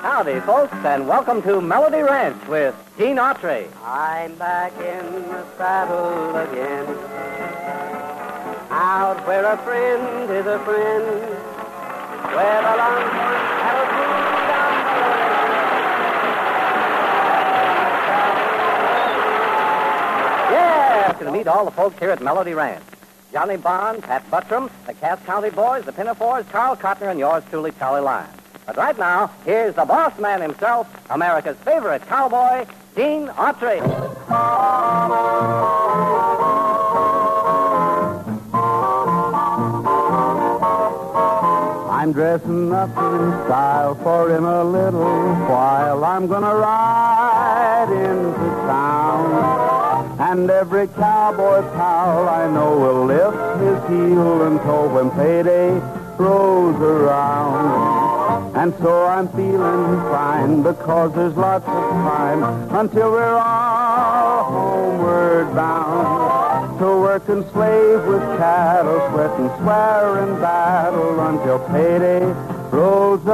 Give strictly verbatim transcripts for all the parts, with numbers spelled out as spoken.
Howdy, folks, and welcome to Melody Ranch with Gene Autry. I'm back in the saddle again, out where a friend is a friend, where the longhorn cattle cool down the lane. Yeah, to meet all the folks here at Melody Ranch. Johnny Bond, Pat Buttram, the Cass County Boys, the Pinafores, Carl Cotner, and yours truly, Charlie Lyons. But right now, here's the boss man himself, America's favorite cowboy, Gene Autry. I'm dressing up in style, for in a little while I'm gonna ride into town. And every cowboy pal I know will lift his heel and toe when payday rolls around. And so I'm feeling fine because there's lots of time until we're all homeward bound. To work and slave with cattle, sweat and swear and battle until payday rolls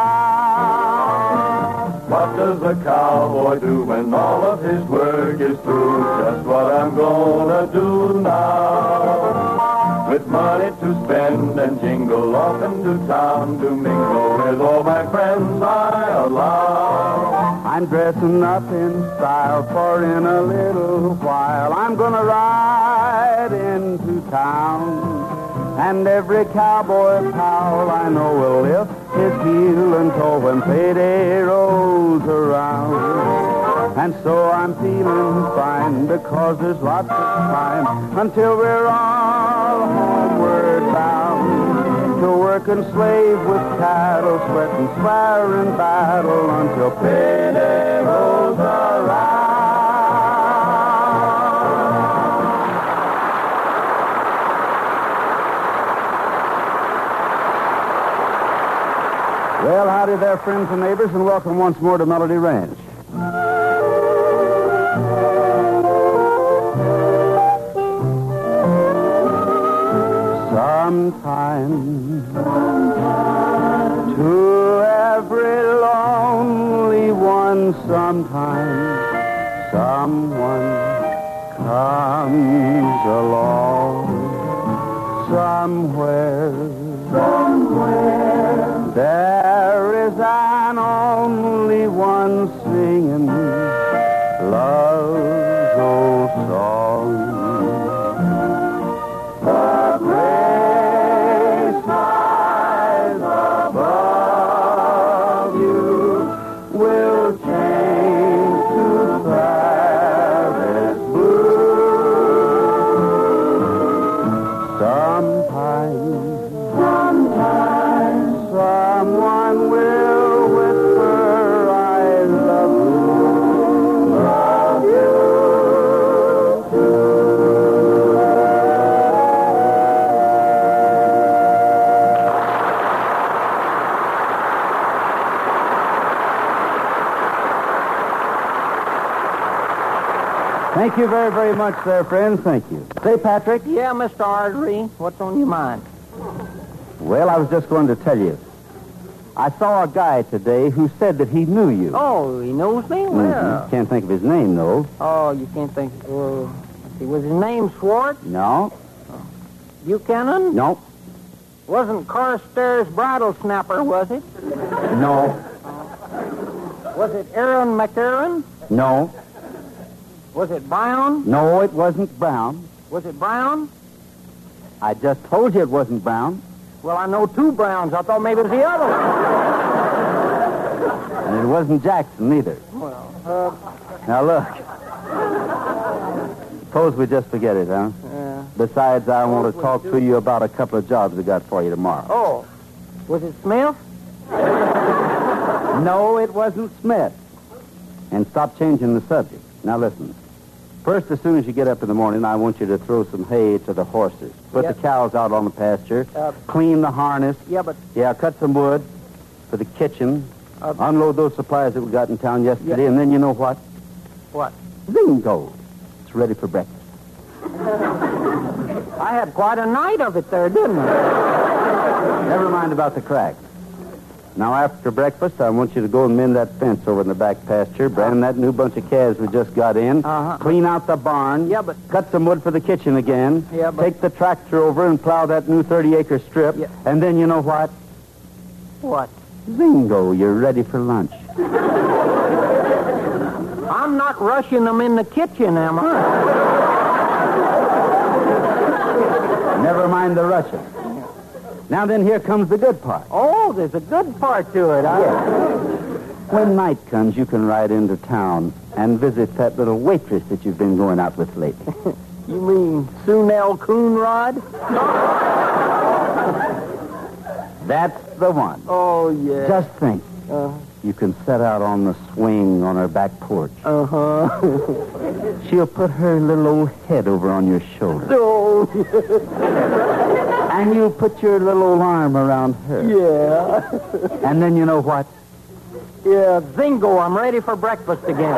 around. What does a cowboy do when all of his work is through? Just what I'm gonna do now. With money to spend and jingle off into town to mingle with all my friends I allow. I'm dressing up in style, for in a little while I'm gonna ride into town. And every cowboy pal I know will lift his heel and toe when payday rolls around. And so I'm feeling fine because there's lots of time until we're all homeward bound. To work and slave with cattle, sweat and swear and battle until payday rolls around. Well, howdy there, friends and neighbors, and welcome once more to Melody Ranch. Sometimes, to every lonely one, sometimes someone comes along. Somewhere, somewhere, there is an only one singing love's old song. The gray skies above you will change to Paris blue. Sometimes, sometimes, someone will whisper, I love you, love you too. Thank you very, very much there, friends. Thank you. Say, Patrick. Yeah, Mister Autry, what's on your mind? Well, I was just going to tell you. I saw a guy today who said that he knew you. Oh, he knows me? Well. Mhm. Can't think of his name, though. Oh, you can't think. Well, let's see, was his name Schwartz? No. Buchanan? No. Wasn't Carstairs Bridle Snapper, was it? No. Was it Aaron McCarran? No. Was it Brown? No, it wasn't Brown. Was it Brown? I just told you it wasn't Brown. Well, I know two Browns. I thought maybe it was the other one. And it wasn't Jackson either. Well, uh, Now, look. Suppose we just forget it, huh? yeah. Besides, I want to talk to you about a couple of jobs I got for you tomorrow. Oh, was it Smith? No, it wasn't Smith. And stop changing the subject. Now, listen. First, as soon as you get up in the morning, I want you to throw some hay to the horses. Put Yep. the cows out on the pasture. Uh, Clean the harness. Yeah, but Yeah, cut some wood for the kitchen. Uh, Unload those supplies that we got in town yesterday. Yeah. And then you know what? what? Bingo. It's ready for breakfast. I had quite a night of it there, didn't I? Never mind about the cracks. Now, after breakfast, I want you to go and mend that fence over in the back pasture, brand that new bunch of calves we just got in, Uh-huh. clean out the barn, Yeah, but- cut some wood for the kitchen again, Yeah, but- take the tractor over and plow that new thirty-acre strip, Yeah. and then you know what? What? Zingo, you're ready for lunch. I'm not rushing them in the kitchen, am I? Never mind the Russian. Now then, here comes the good part. Oh, there's a good part to it. I... When night comes, you can ride into town and visit that little waitress that you've been going out with lately. You mean Sunel Coonrod? That's the one. Oh, yeah. Just think. Uh, You can set out on the swing on her back porch. uh-huh. She'll put her little old head over on your shoulder. Oh, And you'll put your little old arm around her. yeah. And then you know what? Yeah, Zingo, I'm ready for breakfast again.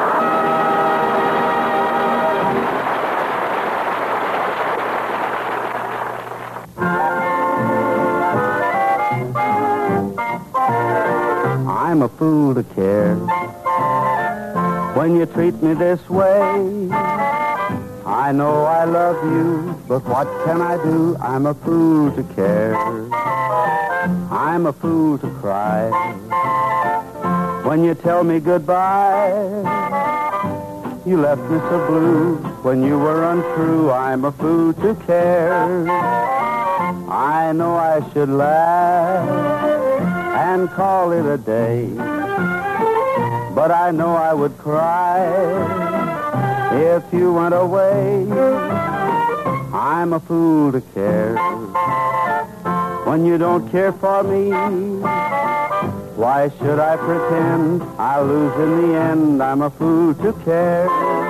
I'm a fool to care when you treat me this way. I know I love you, but what can I do? I'm a fool to care. I'm a fool to cry when you tell me goodbye. You left me so blue when you were untrue. I'm a fool to care. I know I should laugh and call it a day, but I know I would cry if you went away. I'm a fool to care when you don't care for me. Why should I pretend I'll lose in the end? I'm a fool to care.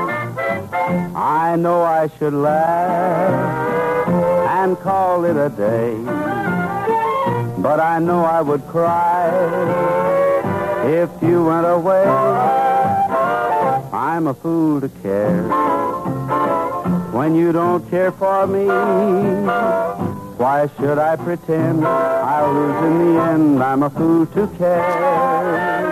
I know I should laugh and call it a day, but I know I would cry if you went away. I'm a fool to care when you don't care for me. Why should I pretend I'll lose in the end? I'm a fool to care.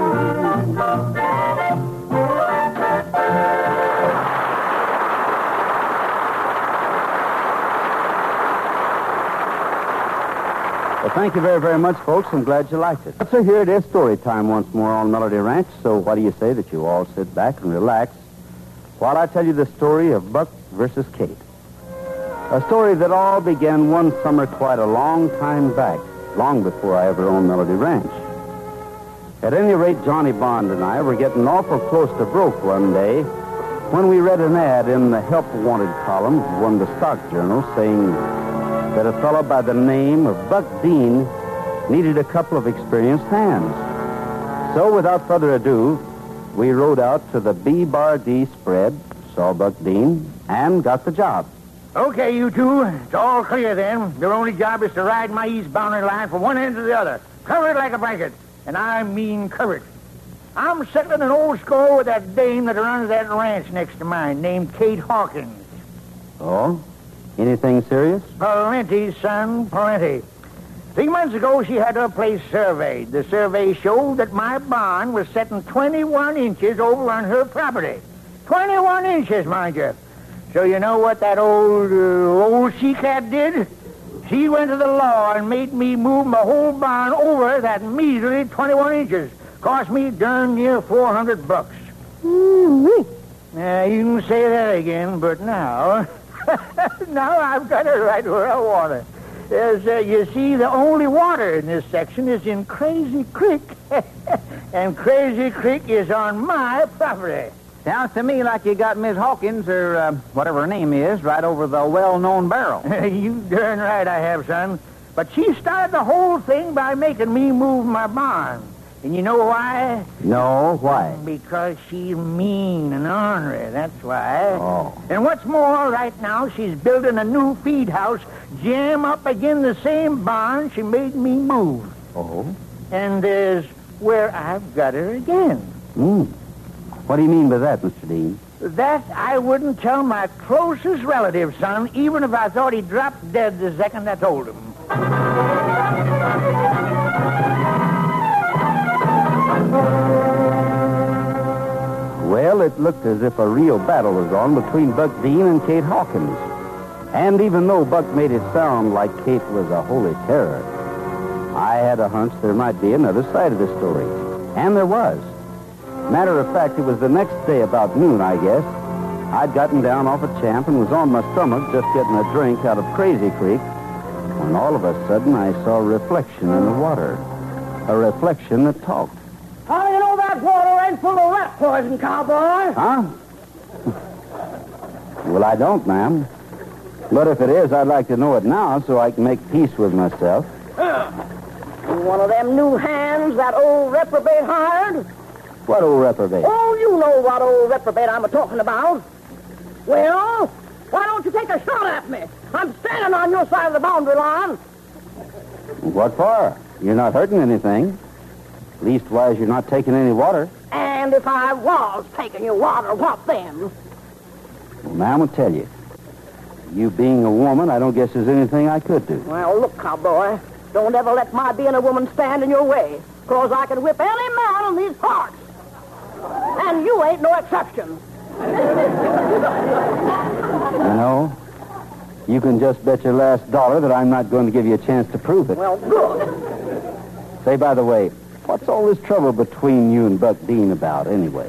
Well, thank you very, very much, folks. I'm glad you liked it. So here it is, story time once more on Melody Ranch. So what do you say that you all sit back and relax while I tell you the story of Buck versus Kate? A story that all began one summer quite a long time back, long before I ever owned Melody Ranch. At any rate, Johnny Bond and I were getting awful close to broke one day when we read an ad in the Help Wanted column of one of the stock journals saying that a fellow by the name of Buck Dean needed a couple of experienced hands. So without further ado, we rode out to the B Bar D spread, saw Buck Dean, and got the job. Okay, you two. It's all clear then. Your only job is to ride my eastbound line from one end to the other. Cover it like a blanket. And I mean cover it. I'm settling an old score with that dame that runs that ranch next to mine, named Kate Hawkins. Oh? Anything serious? Plenty, son, plenty. Three months ago, she had her place surveyed. The survey showed that my barn was setting twenty-one inches over on her property. twenty-one inches, mind you. So you know what that old, uh, old she-cat did? She went to the law and made me move my whole barn over that measly twenty-one inches. Cost me darn near four hundred bucks. Mm-hmm. Now, you can say that again, but now... now I've got her right where I want her. Yes, uh, you see, the only water in this section is in Crazy Creek. And Crazy Creek is on my property. Sounds to me like you got Miss Hawkins, or uh, whatever her name is, right over the well-known barrel. You darn right I have, son. But she started the whole thing by making me move my barn. And you know why? No, why? Because she's mean and ornery, that's why. Oh. And what's more, right now, she's building a new feed house jam up again the same barn she made me move. Oh? And there's where I've got her again. Hmm. What do you mean by that, Mister Dean? That I wouldn't tell my closest relative, son, even if I thought he dropped dead the second I told him. it looked as if a real battle was on between Buck Dean and Kate Hawkins. And even though Buck made it sound like Kate was a holy terror, I had a hunch there might be another side of the story. And there was. Matter of fact, it was the next day about noon, I guess. I'd gotten down off a champ and was on my stomach just getting a drink out of Crazy Creek when all of a sudden I saw a reflection in the water. A reflection that talked. How do you know that water ain't full of rat poison, cowboy? Huh? Well, I don't, ma'am. But if it is, I'd like to know it now so I can make peace with myself. One of them new hands that old reprobate hired? What old reprobate? Oh, you know what old reprobate I'm a-talking about. Well, why don't you take a shot at me? I'm standing on your side of the boundary line. What for? You're not hurting anything. Leastwise, you're not taking any water. And if I was taking your water, what then? Well, ma'am, I'll tell you. You being a woman, I don't guess there's anything I could do. Well, look, cowboy, don't ever let my being a woman stand in your way, because I can whip any man in these parts. And you ain't no exception. You know, you can just bet your last dollar that I'm not going to give you a chance to prove it. Well, good. Say, by the way, what's all this trouble between you and Buck Dean about, anyway?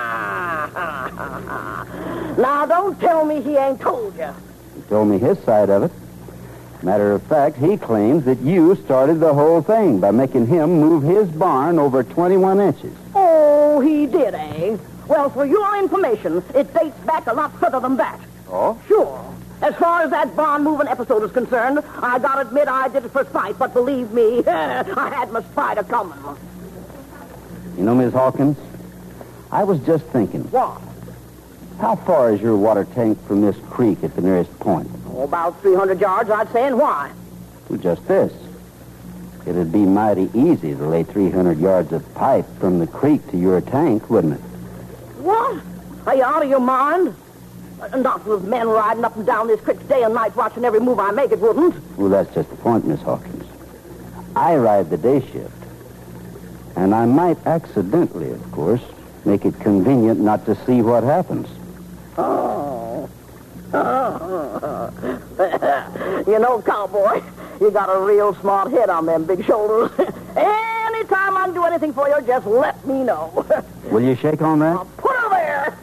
Now, don't tell me he ain't told you. He told me his side of it. Matter of fact, he claims that you started the whole thing by making him move his barn over twenty-one inches. Oh, he did, eh? Well, for your information, it dates back a lot further than that. Oh? Sure. As far as that barn-moving episode is concerned, I gotta admit I did it for spite, but believe me, I had my spider coming. You know, Miss Hawkins, I was just thinking. What? How far is your water tank from this creek at the nearest point? Oh, about three hundred yards, I'd say, and why? Well, just this. It'd be mighty easy to lay three hundred yards of pipe from the creek to your tank, wouldn't it? What? Are you out of your mind? Uh, Not with men riding up and down this creek day and night watching every move I make, it wouldn't. Well, that's just the point, Miss Hawkins. I ride the day shift. And I might accidentally, of course, make it convenient not to see what happens. Oh. Oh. You know, cowboy, you got a real smart head on them big shoulders. Anytime I can do anything for you, just let me know. Will you shake on that? I'll put her there.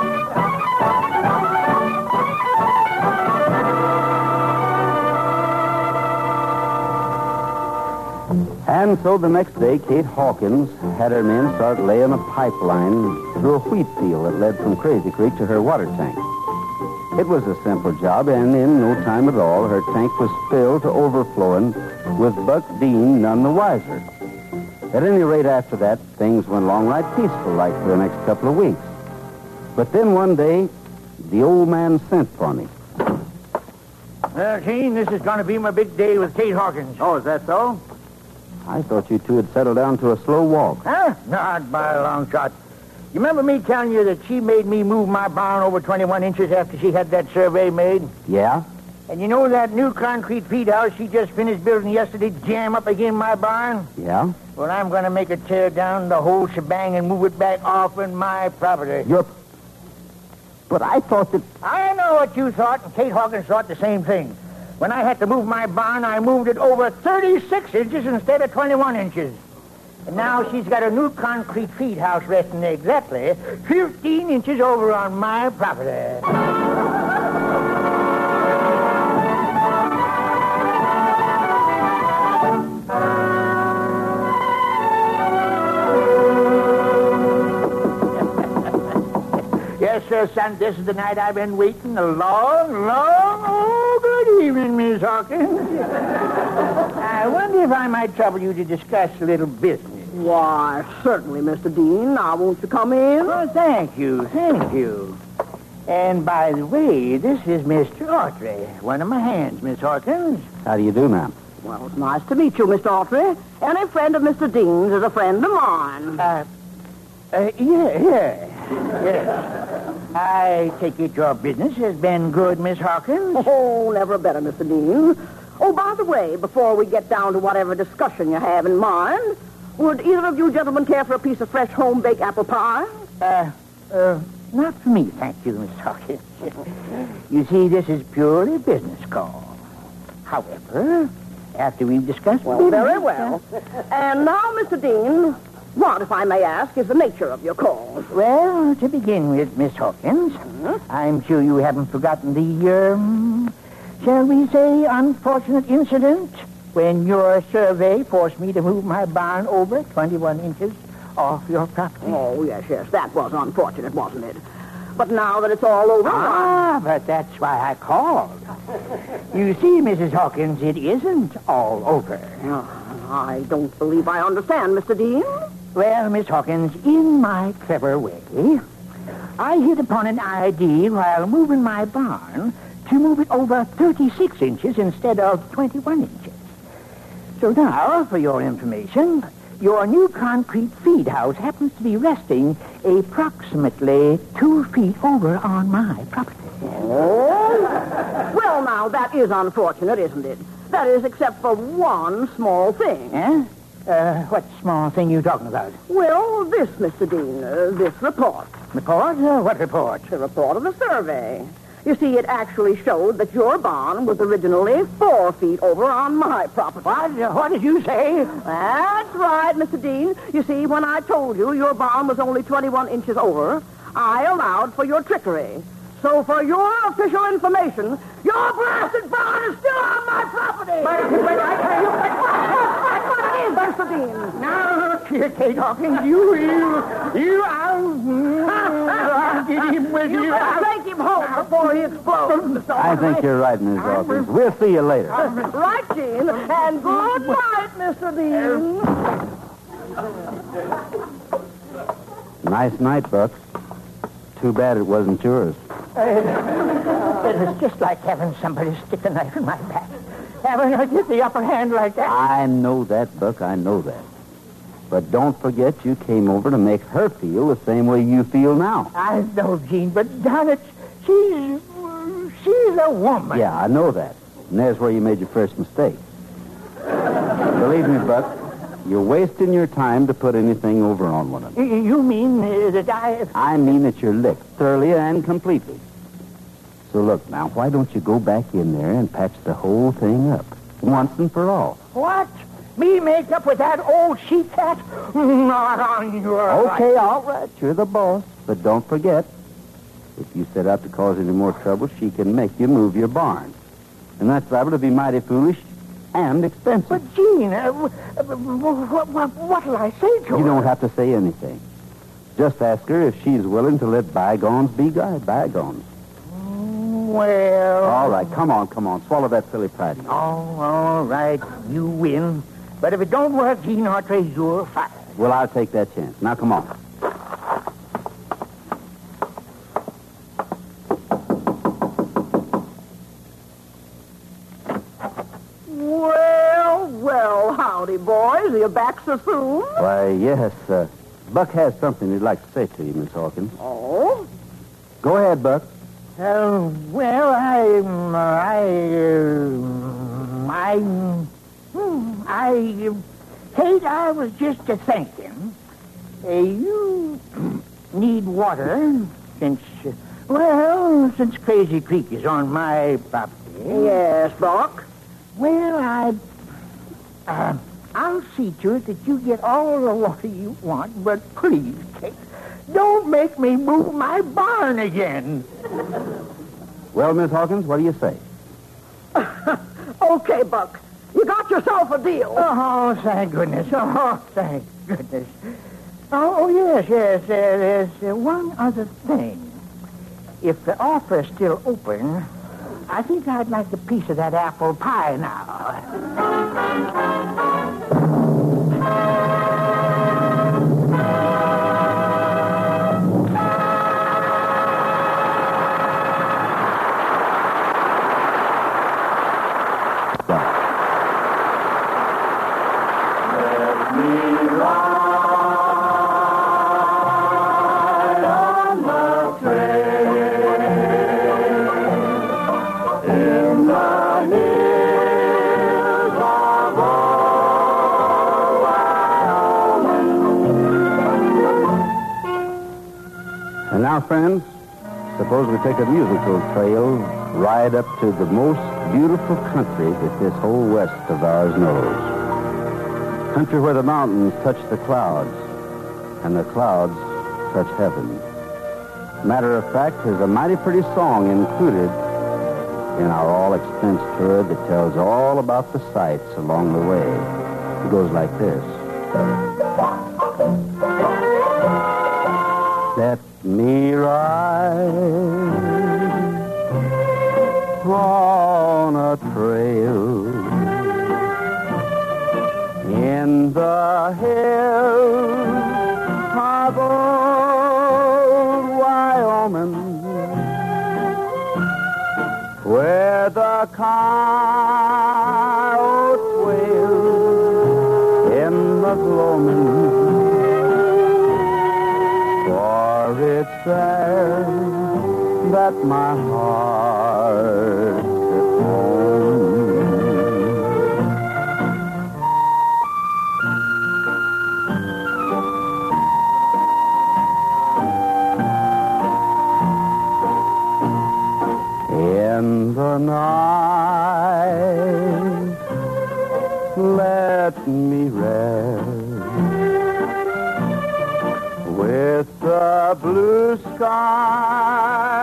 And so the next day, Kate Hawkins had her men start laying a pipeline through a wheat field that led from Crazy Creek to her water tank. It was a simple job, and in no time at all, her tank was filled to overflowing, with Buck Dean none the wiser. At any rate, after that, things went along right peaceful like for the next couple of weeks. But then one day, the old man sent for me. Well, Gene, this is going to be my big day with Kate Hawkins. Oh, is that so? I thought you two had settled down to a slow walk. Huh? Not by a long shot. You remember me telling you that she made me move my barn over twenty-one inches after she had that survey made? Yeah? And you know that new concrete feed house she just finished building yesterday jam up again my barn? Yeah? Well, I'm going to make her tear down the whole shebang and move it back off in my property. You're... But I thought that... I know what you thought, and Kate Hawkins thought the same thing. When I had to move my barn, I moved it over thirty-six inches instead of twenty-one inches. And now she's got a new concrete feed house resting exactly fifteen inches over on my property. Yes, sir, son, this is the night I've been waiting a long, long, oh, good evening, Miss Hawkins. I wonder if I might trouble you to discuss a little business. Why, certainly, Mister Dean. Now, won't you come in? Oh, thank you, thank you. And by the way, this is Mister Autry, one of my hands, Miss Hawkins. How do you do, ma'am? Well, it's nice to meet you, Mister Autry. Any friend of Mister Dean's is a friend of mine. Uh, uh, yeah, yeah, yeah. I take it your business has been good, Miss Hawkins. Oh, never better, Mister Dean. Oh, by the way, before we get down to whatever discussion you have in mind, would either of you gentlemen care for a piece of fresh home-baked apple pie? Uh, uh, Not for me, thank you, Miss Hawkins. You see, this is purely a business call. However, after we've discussed... Well, very well. And now, Mister Dean, what, if I may ask, is the nature of your call? Well, to begin with, Miss Hawkins, Hmm? I'm sure you haven't forgotten the, um, shall we say, unfortunate incident when your survey forced me to move my barn over twenty-one inches off your property. Oh, yes, yes, that was unfortunate, wasn't it? But now that it's all over... Ah, but that's why I called. You see, Missus Hawkins, it isn't all over. Oh, I don't believe I understand, Mister Dean. Well, Miss Hawkins, in my clever way, I hit upon an idea while moving my barn to move it over thirty-six inches instead of twenty-one inches. So now, for your information, your new concrete feed house happens to be resting approximately two feet over on my property. Oh? Well, now, that is unfortunate, isn't it? That is, except for one small thing. Eh? Uh, what small thing you talking about? Well, this, Mister Dean, uh, this report. Report? Uh, what report? The report of the survey. You see, it actually showed that your barn was originally four feet over on my property. What? Uh, what did you say? That's right, Mister Dean. You see, when I told you your barn was only twenty-one inches over, I allowed for your trickery. So for your official information, your blasted barn is still on my property. But, but I tell you, That's what it is, Mister Dean. now, look here, Kate Hawkins, you, you, you, I'll, I'll get him with you. You better take him home before he explodes. I think you're right, Miss Hawkins. We'll see you later. Right, Gene. And good night, Mister Dean. Nice night, Buck. Too bad it wasn't yours. It was just like having somebody stick a knife in my back. Having her get the upper hand like that. I know that, Buck. I know that. But don't forget you came over to make her feel the same way you feel now. I know, Gene, but darn it, she's, she's a woman. Yeah, I know that. And there's where you made your first mistake. Believe me, Buck, you're wasting your time to put anything over on one of them. You you mean uh, that I... I mean that you're licked thoroughly and completely. So look, now, why don't you go back in there and patch the whole thing up, once and for all? What? Me make up with that old sheep cat? Not on your... Okay, all right, you're the boss. But don't forget, if you set out to cause any more trouble, she can make you move your barn. And that's liable to be mighty foolish and expensive. But, Gene, uh, what, what, what'll I say to her? You don't have to say anything. Just ask her if she's willing to let bygones be bygones. Well... All right, come on, come on. Swallow that silly pride. Oh, all right. You win. But if it don't work, Gene Autry, you're fired. Well, I'll take that chance. Now, come on. Well, well, howdy, boys. Are you back so soon? Why, yes, uh, Buck has something he'd like to say to you, Miss Hawkins. Oh? Go ahead, Buck. Uh, well, I... um, I... Uh, I... hmm, I... uh, Kate, I was just a thinking. Uh, you need water since... Uh, well, since Crazy Creek is on my property. Yes, Buck. Well, I... Uh, I'll see to it that you get all the water you want, but please, Kate, don't make me move my barn again. Well, Miss Hawkins, what do you say? Okay, Buck. You got yourself a deal. Oh, thank goodness. Oh, thank goodness. Oh, oh yes, yes. Uh, there's uh, one other thing. If the offer's still open, I think I'd like a piece of that apple pie now. And now, friends, suppose we take a musical trail right up to the most beautiful country that this whole west of ours knows. Country where the mountains touch the clouds and the clouds touch heaven. Matter of fact, there's a mighty pretty song included in our all-expense tour that tells all about the sights along the way. It goes like this. Let me ride on a trail in the hills of old Wyoming, where the coyotes wail in the gloaming. For it's there that my heart is home. In the night, let me rest with the blue sky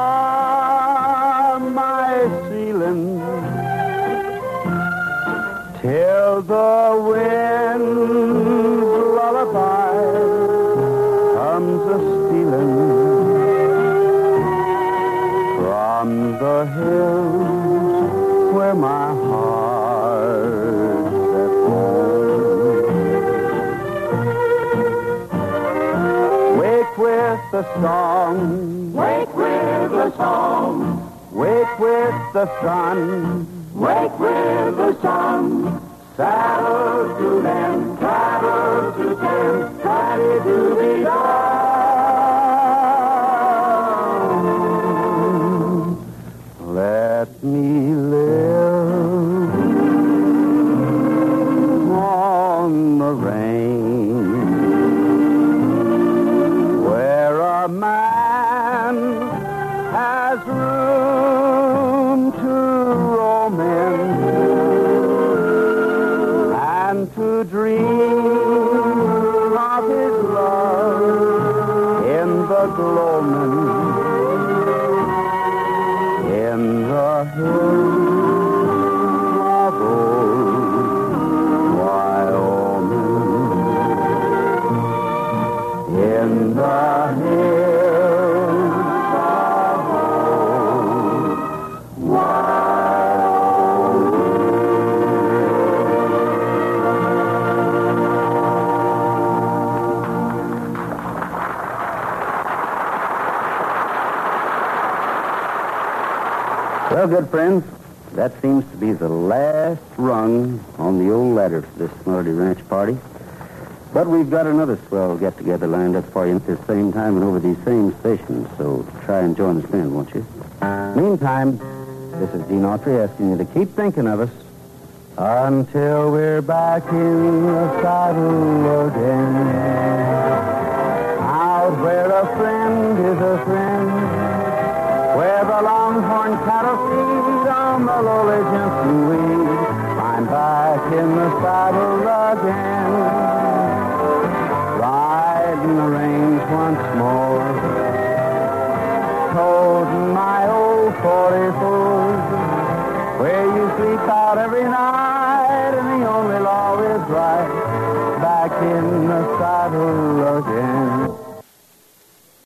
for my ceiling, till the wind's lullaby comes a-stealing from the hills where my heart's at home. Wake with the song, Wake with the song, wake with the sun, wake with the sun. Saddle to them, travel to them, ready to be done. let me live on the range, where a man has room to roam in and to dream of his love in the gloaming, in the hills of old Wyoming, in the hills of old Well, good friends, that seems to be the last rung on the old ladder for this Melody Ranch party. But we've got another swell get-together lined up for you at this same time and over these same stations, so try and join us then, won't you? Meantime, this is Gene Autry asking you to keep thinking of us until we're back in the saddle again. Out where a friend is a friend, where the longhorn cattle feed on the lowly Jensen weed, I'm back in the saddle again, riding the range once more, toting my old forty-four, where you sleep out every night, and the only law is right, back in the saddle again.